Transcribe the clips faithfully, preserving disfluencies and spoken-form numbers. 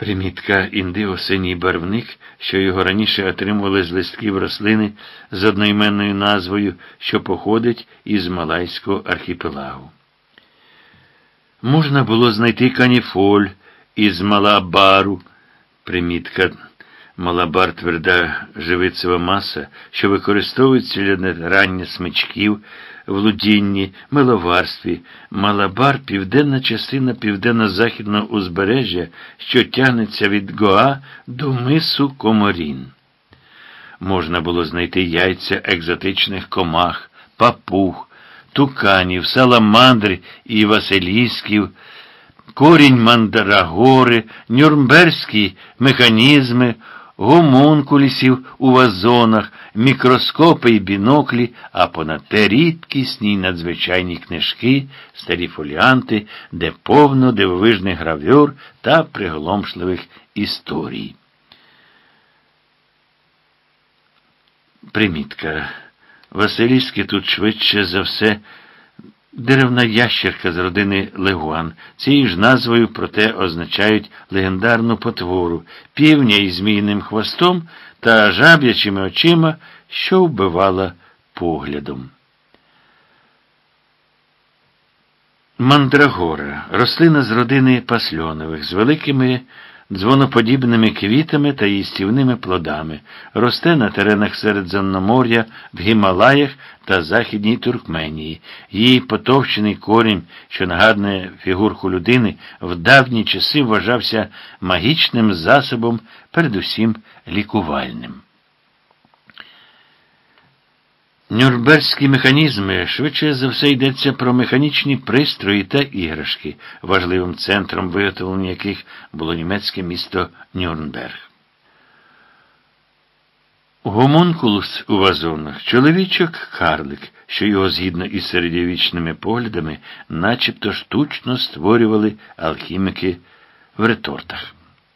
Примітка: індиго-синій барвник, що його раніше отримували з листків рослини з одноіменною назвою, що походить із Малайського архіпелагу. Можна було знайти каніфоль із Малабару. Примітка: Малабар – тверда живицева маса, що використовується для рання смичків в лудінні, миловарстві. Малабар – південна частина південно-західного узбережжя, що тягнеться від Гоа до мису Коморін. Можна було знайти яйця екзотичних комах, папуг, туканів, саламандр і василісків, корінь мандрагори, нюрнберзькі механізми, гомункулісів у вазонах, мікроскопи і біноклі, а понад те рідкісні й надзвичайні книжки, старі фоліанти, де повно дивовижних гравюр та приголомшливих історій. Примітка. Василіски тут швидше за все деревна ящерка з родини легуан. Цією ж назвою, проте, означають легендарну потвору, півня із зміїним хвостом та жаб'ячими очима, що вбивала поглядом. Мандрагора – рослина з родини пасльонових, з великими дзвоноподібними квітами та їстівними плодами. Росте на теренах Середземномор'я, в Гімалаях та Західній Туркменії. Її потовщений корінь, що нагадує фігурку людини, в давні часи вважався магічним засобом, передусім лікувальним. Нюрнберзькі механізми, швидше за все йдеться про механічні пристрої та іграшки, важливим центром виготовлення яких було німецьке місто Нюрнберг. Гомункулус у вазонах – чоловічок-карлик, що його, згідно із середньовічними поглядами, начебто штучно створювали алхіміки в ретортах.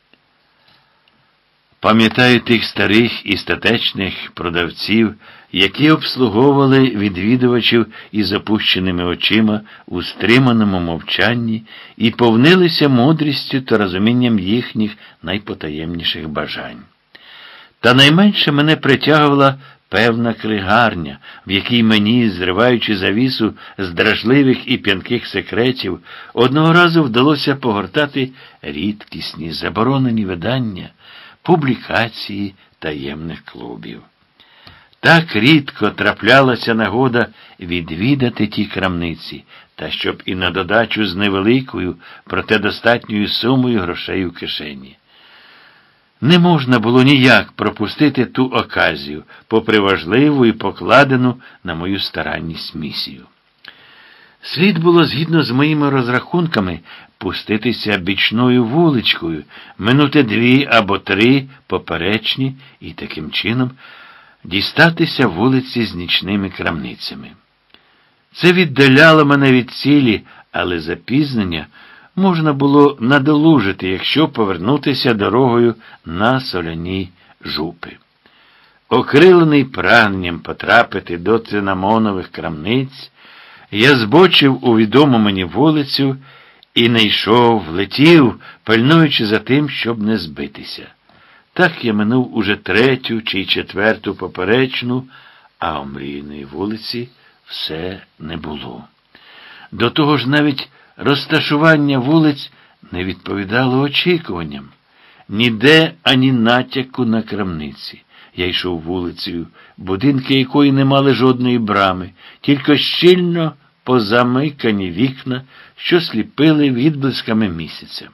Пам'ятаю тих старих і статечних продавців, які обслуговували відвідувачів із опущеними очима у стриманому мовчанні і повнилися мудрістю та розумінням їхніх найпотаємніших бажань. Та найменше мене притягувала певна книгарня, в якій мені, зриваючи завісу з дражливих і п'янких секретів, одного разу вдалося погортати рідкісні заборонені видання, публікації таємних клубів. Так рідко траплялася нагода відвідати ті крамниці, та щоб і на додачу з невеликою, проте достатньою сумою грошей у кишені. Не можна було ніяк пропустити ту оказію, попри важливу і покладену на мою старанність місію. Слід було, згідно з моїми розрахунками, пуститися бічною вуличкою, минути дві або три поперечні і таким чином дістатися вулиці з нічними крамницями. Це віддаляло мене від цілі, але запізнення можна було надолужити, якщо повернутися дорогою на соляні жупи. Окрилений прагненням потрапити до цинамонових крамниць, я збочив у відому мені вулицю і не йшов, летів, пильнуючи за тим, щоб не збитися. Так я минув уже третю чи четверту поперечну, а омріяної вулиці все не було. До того ж навіть розташування вулиць не відповідало очікуванням. Ніде ані натяку на крамниці. Я йшов вулицею, будинки якої не мали жодної брами, тільки щільно позамикані вікна, що сліпили відблисками місяця.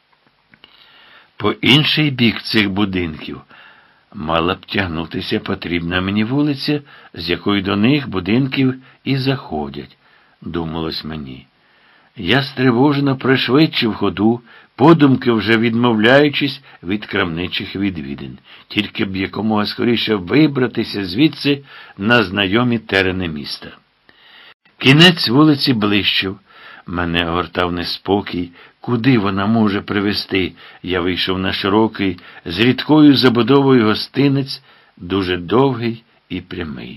По інший бік цих будинків мала б тягнутися потрібна мені вулиця, з якої до них будинків і заходять, думалось мені. Я стривожено пришвидшив ходу, подумки вже відмовляючись від крамничих відвідин, тільки б якомога скоріше вибратися звідси на знайомі терени міста. Кінець вулиці блищав, мене огортав неспокій, куди вона може привести. Я вийшов на широкий, з рідкою забудовою гостинець, дуже довгий і прямий.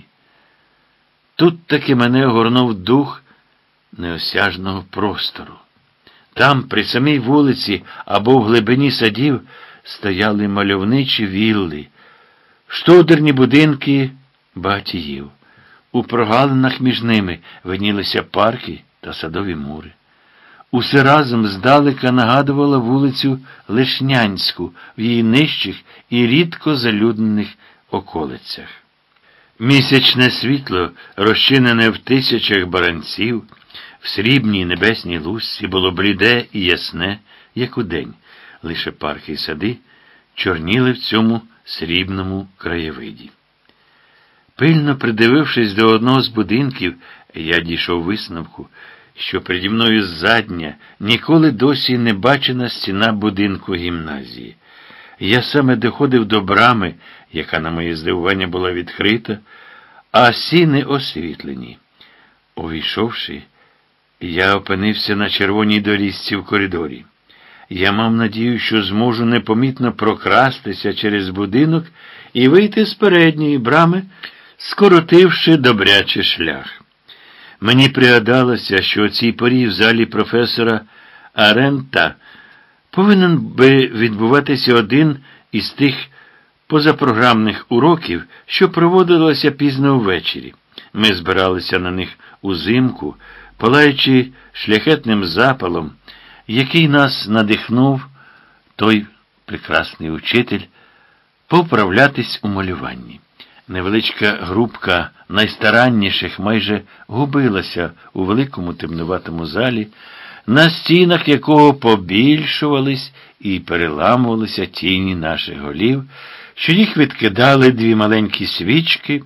Тут таки мене огорнув дух неосяжного простору. Там, при самій вулиці або в глибині садів, стояли мальовничі вілли, штодерні будинки багатіїв. У прогалинах між ними виднілися парки та садові мури. Усе разом здалека нагадувало вулицю Лишнянську в її нижчих і рідко залюднених околицях. Місячне світло, розчинене в тисячах баранців, в срібній небесній лузці, було бліде і ясне, як удень. Лише парки й сади чорніли в цьому срібному краєвиді. Пильно придивившись до одного з будинків, я дійшов висновку, що переді мною задня, ніколи досі не бачена стіна будинку гімназії. Я саме доходив до брами, яка, на моє здивування, була відкрита, а сіни освітлені. Увійшовши, я опинився на червоній доріжці в коридорі. Я мав надію, що зможу непомітно прокрастися через будинок і вийти з передньої брами, скоротивши добряче шлях. Мені пригадалося, що о цій порі в залі професора Арента повинен би відбуватися один із тих позапрограмних уроків, що проводилося пізно ввечері. Ми збиралися на них узимку, палаючи шляхетним запалом, який нас надихнув той прекрасний учитель повправлятись у малюванні. Невеличка групка найстаранніших майже губилася у великому темнуватому залі, на стінах якого побільшувались і переламувалися тіні наших голів, що їх відкидали дві маленькі свічки,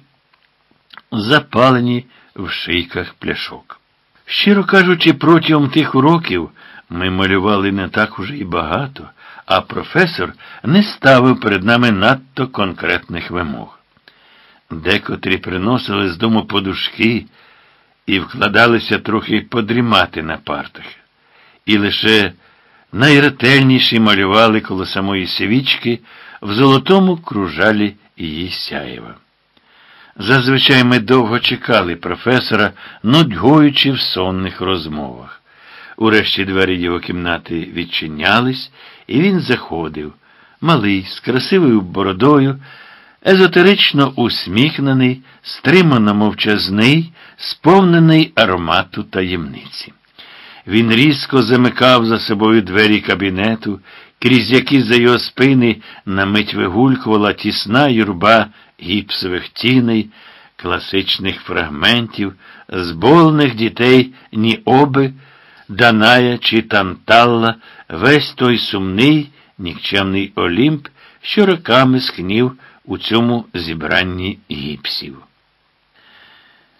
запалені в шийках пляшок. Щиро кажучи, протягом тих уроків ми малювали не так уже і багато, а професор не ставив перед нами надто конкретних вимог. Декотрі приносили з дому подушки і вкладалися трохи подрімати на партах. І лише найретельніші малювали коло самої свічки в золотому кружалі її сяєва. Зазвичай ми довго чекали професора, нудьгуючи в сонних розмовах. Урешті двері його кімнати відчинялись, і він заходив, малий, з красивою бородою, езотерично усміхнений, стримано мовчазний, сповнений аромату таємниці. Він різко замикав за собою двері кабінету, крізь які за його спини на мить вигулькувала тісна юрба гіпсових тіней, класичних фрагментів, зболених дітей Ніоби, Даная чи Танталла, весь той сумний, нікчемний Олімп, що роками скнів у цьому зібранні гіпсів.